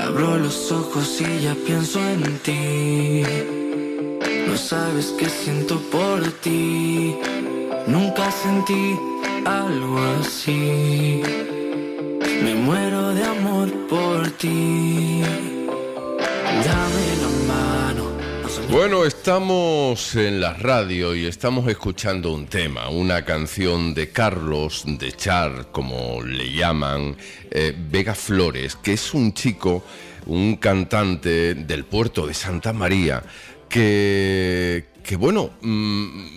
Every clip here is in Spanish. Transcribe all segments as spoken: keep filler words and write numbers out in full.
Abro los ojos y ya pienso en ti. No sabes qué siento por ti. Nunca sentí algo así. Me muero de amor por ti. Dame la mano. Bueno, estamos en la radio y estamos escuchando un tema, una canción de Carlos, de Char, como le llaman, eh, Vega Flores, que es un chico, un cantante del puerto de Santa María, que, que bueno, mmm,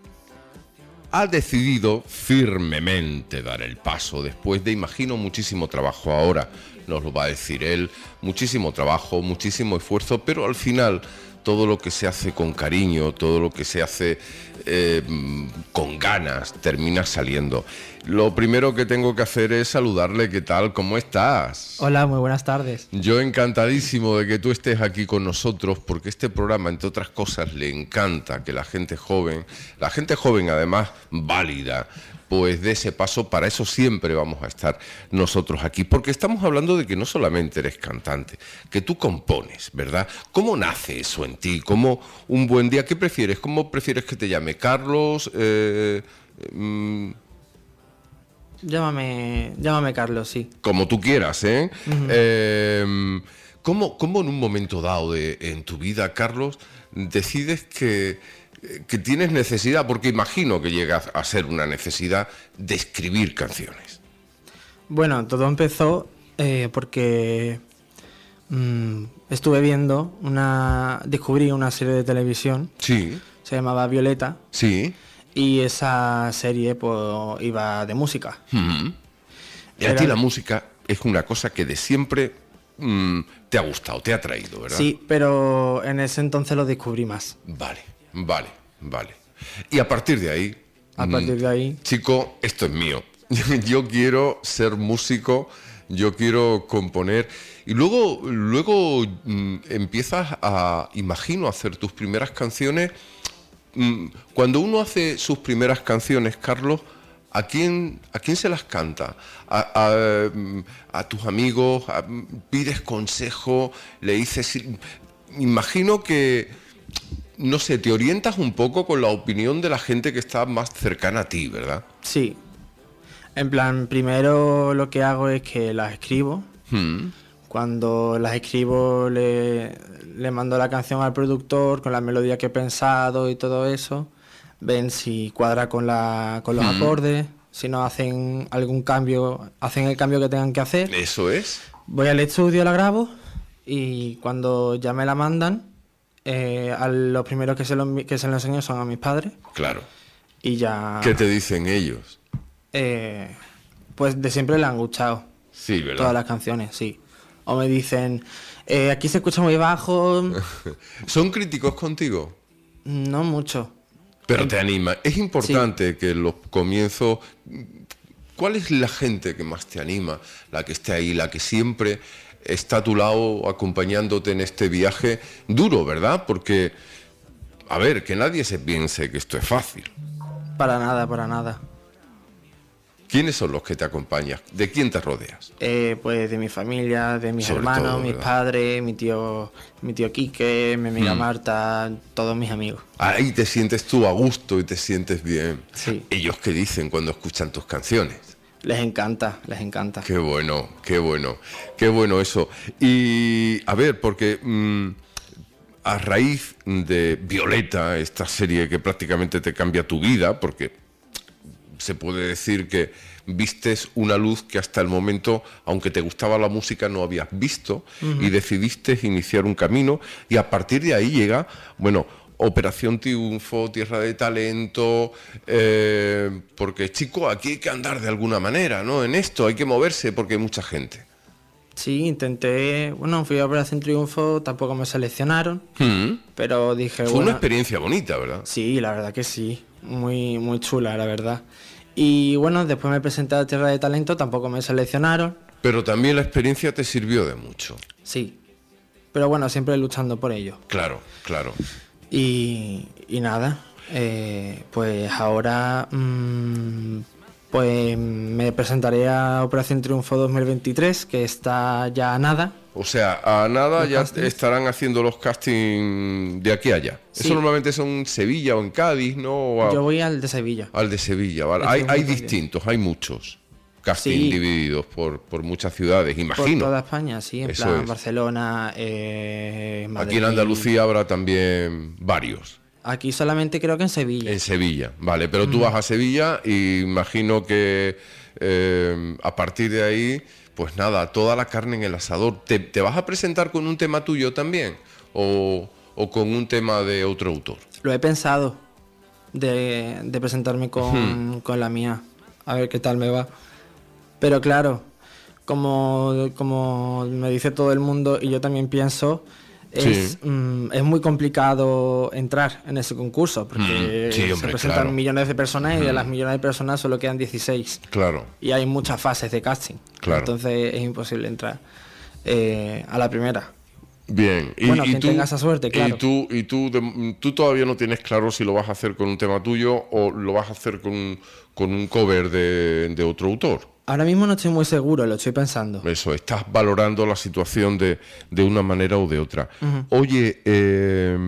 ha decidido firmemente dar el paso después de, imagino, muchísimo trabajo. Ahora nos lo va a decir él, muchísimo trabajo, muchísimo esfuerzo, pero al final todo lo que se hace con cariño, todo lo que se hace eh, con ganas, termina saliendo. Lo primero que tengo que hacer es saludarle. ¿Qué tal? ¿Cómo estás? Hola, muy buenas tardes. Yo encantadísimo de que tú estés aquí con nosotros, porque este programa, entre otras cosas, le encanta que la gente joven, la gente joven además válida, pues de ese paso. Para eso siempre vamos a estar nosotros aquí, porque estamos hablando de que no solamente eres cantante, que tú compones, ¿verdad? ¿Cómo nace eso en ti? ¿Cómo un buen día? ¿Qué prefieres? ¿Cómo prefieres que te llame? ¿Carlos? Eh, mm, Llámame, llámame Carlos, sí. Como tú quieras, ¿eh? Uh-huh. eh ¿cómo, ¿Cómo en un momento dado de, en tu vida, Carlos, decides que... que tienes necesidad, porque imagino que llegas a ser una necesidad de escribir canciones? Bueno, todo empezó eh, porque mmm, estuve viendo una... descubrí una serie de televisión. Sí. Se llamaba Violeta. Sí. Y esa serie pues iba de música. Mm-hmm. Y a Era... ti la música es una cosa que de siempre mmm, te ha gustado, te ha atraído, ¿verdad? Sí, pero en ese entonces lo descubrí más. Vale. Vale, vale. Y a partir de ahí... A partir de ahí... Chico, esto es mío. Yo quiero ser músico, yo quiero componer. Y luego, luego mmm, empiezas a, imagino, a hacer tus primeras canciones. Mmm, cuando uno hace sus primeras canciones, Carlos, ¿a quién, a quién se las canta? ¿A, a, a tus amigos? A, ¿pides consejo? ¿Le dices...? Imagino que... No sé, te orientas un poco con la opinión de la gente que está más cercana a ti, ¿verdad? Sí. En plan, primero lo que hago es que las escribo. Hmm. Cuando las escribo le, le mando la canción al productor con la melodía que he pensado y todo eso. Ven si cuadra con, la, con los hmm. acordes. Si no hacen algún cambio, hacen el cambio que tengan que hacer. Eso es. Voy al estudio, la grabo y cuando ya me la mandan... Eh, a los primeros que se, lo, que se lo enseño son a mis padres. Claro. Y ya... ¿Qué te dicen ellos? Eh, pues de siempre le han gustado. Sí, ¿verdad? Todas las canciones, sí. O me dicen, eh, aquí se escucha muy bajo. ¿Son críticos contigo? No mucho. Pero te anima. Es importante sí. que en los comienzos... ¿Cuál es la gente que más te anima? La que esté ahí, la que siempre... está a tu lado acompañándote en este viaje duro, ¿verdad? Porque, a ver, que nadie se piense que esto es fácil. Para nada, para nada. ¿Quiénes son los que te acompañan? ¿De quién te rodeas? Eh, pues de mi familia, de mis Sobre hermanos, todo, mis ¿verdad? padres, mi tío, mi tío Quique, mi amiga mm. Marta, todos mis amigos. Ahí te sientes tú a gusto y te sientes bien. Sí. ¿Ellos qué dicen cuando escuchan tus canciones? Les encanta, les encanta. Qué bueno, qué bueno, qué bueno eso. Y a ver, porque mmm, a raíz de Violeta, esta serie que prácticamente te cambia tu vida, porque se puede decir que vistes una luz que hasta el momento, aunque te gustaba la música, no habías visto, uh-huh. y decidiste iniciar un camino, y a partir de ahí llega, bueno... Operación Triunfo, Tierra de Talento, eh, porque chico, aquí hay que andar de alguna manera, ¿no? En esto hay que moverse porque hay mucha gente. Sí, intenté, bueno, fui a Operación Triunfo, tampoco me seleccionaron, mm. pero dije... Fue bueno, una experiencia bonita, ¿verdad? Sí, la verdad que sí, muy, muy chula, la verdad. Y bueno, después me presenté a Tierra de Talento, tampoco me seleccionaron. Pero también la experiencia te sirvió de mucho. Sí, pero bueno, siempre luchando por ello. Claro, claro. Y, y nada, eh, pues ahora mmm, pues me presentaré a Operación Triunfo dos mil veintitrés, que está ya a nada. O sea, a nada Los ya castings. estarán haciendo los castings de aquí a allá. Sí. Eso normalmente son en Sevilla o en Cádiz, ¿no? O a- Yo voy al de Sevilla. al de Sevilla, ¿vale? Este Hay, es hay muy bien. distintos, hay muchos castings Sí. divididos por, por muchas ciudades, Por imagino. toda España, sí, en Eso plan es. Barcelona, eh, Madrid. Aquí en Andalucía habrá también varios. Aquí solamente creo que en Sevilla. En Sevilla, vale, pero tú vas a Sevilla y imagino que eh, a partir de ahí, pues nada, toda la carne en el asador. ¿Te, te vas a presentar con un tema tuyo también? ¿O, o con un tema de otro autor? Lo he pensado de, de presentarme con, con la mía, a ver qué tal me va. Pero claro, como, como me dice todo el mundo y yo también pienso, es, Sí. mm, es muy complicado entrar en ese concurso porque Mm, sí, hombre, se presentan claro. millones de personas y de las millones de personas solo quedan dieciséis. Claro, Y hay muchas fases de casting. Claro. Entonces es imposible entrar eh, a la primera. bien. Y, Bueno, y quien tú, tenga esa suerte, claro. Y tú, y tú, de- tú todavía no tienes claro si lo vas a hacer con un tema tuyo o lo vas a hacer con, un- con un cover de, de otro autor. Ahora mismo no estoy muy seguro, lo estoy pensando. Eso, estás valorando la situación de, de una manera o de otra. Oye, eh,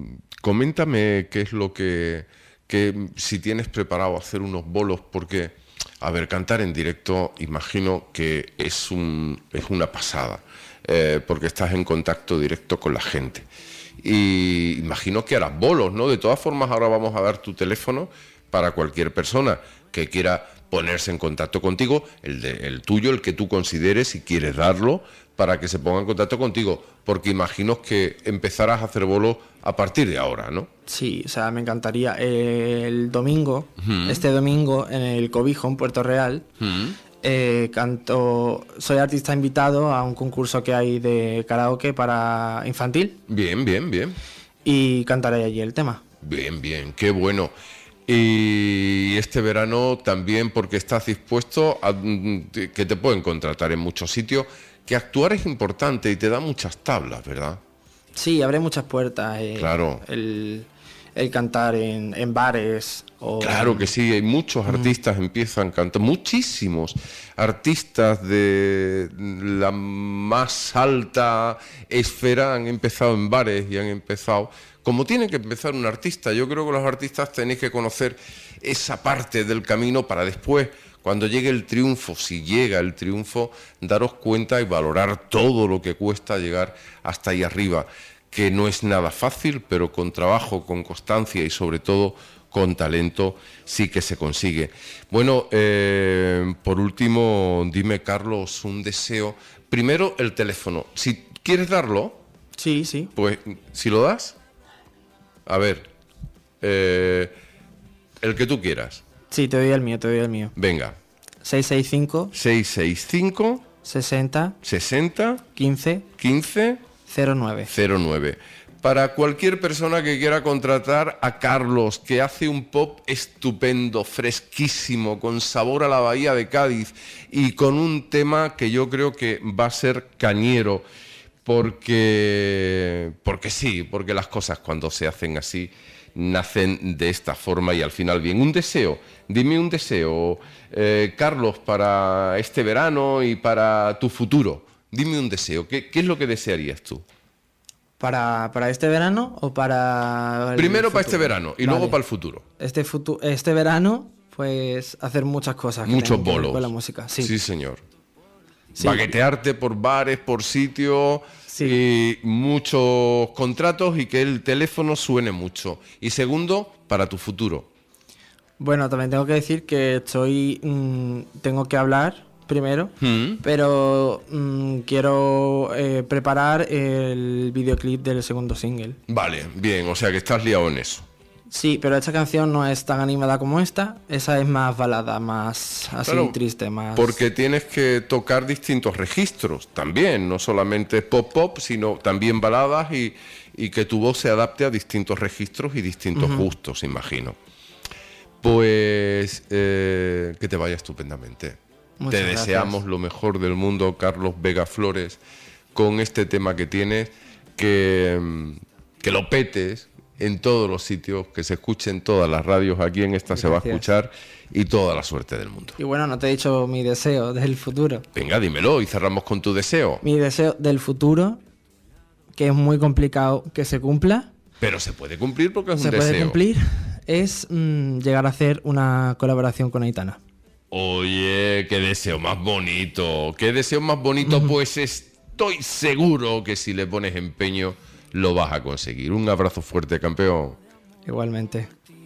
coméntame qué es lo que, que si tienes preparado hacer unos bolos, porque, a ver, cantar en directo, imagino que es, un, es una pasada, eh, porque estás en contacto directo con la gente. Y imagino que harás bolos, ¿no? De todas formas, ahora vamos a dar tu teléfono para cualquier persona que quiera ponerse en contacto contigo, el, de, el tuyo, el que tú consideres, si quieres darlo, para que se ponga en contacto contigo, porque imagino que empezarás a hacer bolos a partir de ahora, ¿no? Sí, o sea, me encantaría. El domingo, este domingo, en el Cobijo, en Puerto Real, eh, canto, soy artista invitado a un concurso que hay de karaoke para infantil Bien, bien, bien. y cantaré allí el tema. Bien, bien, qué bueno. Y este verano también, porque estás dispuesto a que te pueden contratar en muchos sitios, que actuar es importante y te da muchas tablas, ¿verdad? Sí, abre muchas puertas. eh, Claro. El, el cantar en, en bares o... Claro que sí, hay muchos artistas empiezan cantando, muchísimos artistas de la más alta esfera han empezado en bares y han empezado, como tiene que empezar un artista. Yo creo que los artistas tenéis que conocer esa parte del camino para después, cuando llegue el triunfo, si llega el triunfo, daros cuenta y valorar todo lo que cuesta llegar hasta ahí arriba, que no es nada fácil, pero con trabajo, con constancia y sobre todo con talento sí que se consigue. Bueno, eh, por último, dime, Carlos, un deseo. Primero, el teléfono. Si quieres darlo, Sí, sí. pues si lo das, a ver, eh, el que tú quieras. Sí, te doy el mío, te doy el mío. Venga, seis seis cinco, seis seis cinco, sesenta, sesenta, quince, quince, cero nueve. cero nueve. Para cualquier persona que quiera contratar a Carlos, que hace un pop estupendo, fresquísimo, con sabor a la Bahía de Cádiz y con un tema que yo creo que va a ser cañero, porque, porque sí, porque las cosas cuando se hacen así nacen de esta forma y al final bien. Un deseo, dime un deseo, eh, Carlos, para este verano y para tu futuro. Dime un deseo, ¿qué, qué es lo que desearías tú? ¿Para, para este verano o para el Primero para este futuro? verano y Vale. luego para el futuro. Este, futu- este verano, pues hacer muchas cosas. que Muchos tengan que ver bolos. Con la música, sí. señor. Sí. Baguetearte por bares, por sitios Sí. y muchos contratos y que el teléfono suene mucho. Y segundo, para tu futuro. Bueno, también tengo que decir que estoy... mm, tengo que hablar primero, Mm. pero mm, quiero eh, preparar el videoclip del segundo single. Vale, bien, o sea que estás liado en eso. Sí, pero esta canción no es tan animada como esta. Esa es más balada, más así Claro, triste, más... Porque tienes que tocar distintos registros también, no solamente pop pop, sino también baladas y, y que tu voz se adapte a distintos registros y distintos gustos, imagino. Pues eh, que te vaya estupendamente. Muchas te gracias. deseamos lo mejor del mundo, Carlos Vega Flores, con este tema que tienes, que, mm, que lo petes en todos los sitios, que se escuche en todas las radios, aquí en esta Gracias. Se va a escuchar, y toda la suerte del mundo. Y bueno, no te he dicho mi deseo del futuro. Venga, dímelo y cerramos con tu deseo. Mi deseo del futuro, que es muy complicado que se cumpla. Pero se puede cumplir porque es un se deseo. Se puede cumplir, es mmm, llegar a hacer una colaboración con Aitana. Oye, qué deseo más bonito, qué deseo más bonito, pues estoy seguro que si le pones empeño lo vas a conseguir. Un abrazo fuerte, campeón. Igualmente.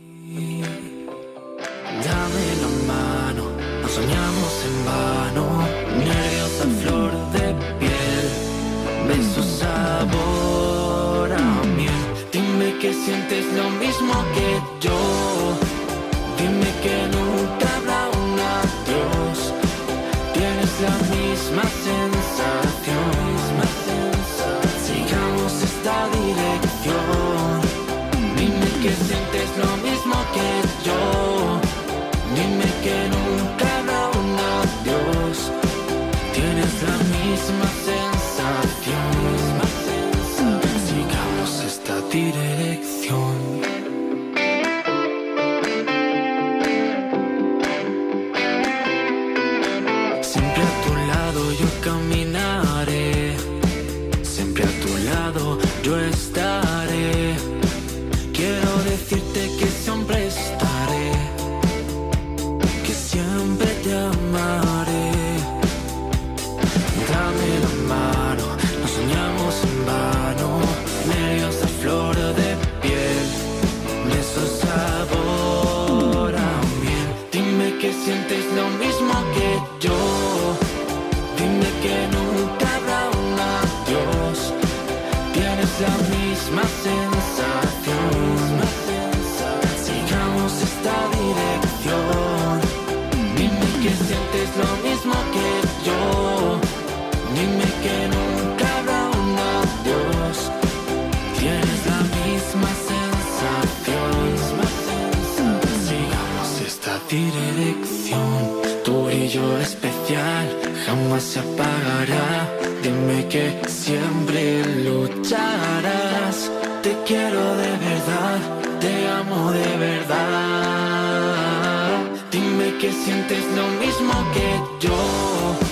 Dame la mano, no soñamos en vano, nervios a flor de piel, besos sabor a miel. Dime que sientes lo mismo que yo, dime que nunca habrá un adiós. Tienes la misma sensación, misma sensación. Sigamos esta dirección. Dime que sientes lo mismo que yo, dime que nunca habrá un adiós. Tienes la misma sensación, misma sensación. Sigamos esta dirección. Siempre a tu lado yo caminaré, siempre a tu lado yo estaré. Quiero decirte que siempre estaré, que siempre te amaré. Dame la mano, no soñamos en vano, nervios a flor de piel, besos sabor a miel. Dime que sientes lo mismo que yo, dime que nunca habrá un adiós. Tienes la misma sensación, misma sensación. Sigamos esta dirección. Dime que sientes lo mismo que yo, dime que nunca habrá un adiós. Tienes la misma sensación, misma sensación. Sigamos esta dirección. Tu brillo especial jamás se apagará. Dime que siempre lucharás. Te quiero de verdad, te amo de verdad. Dime que sientes lo mismo que yo,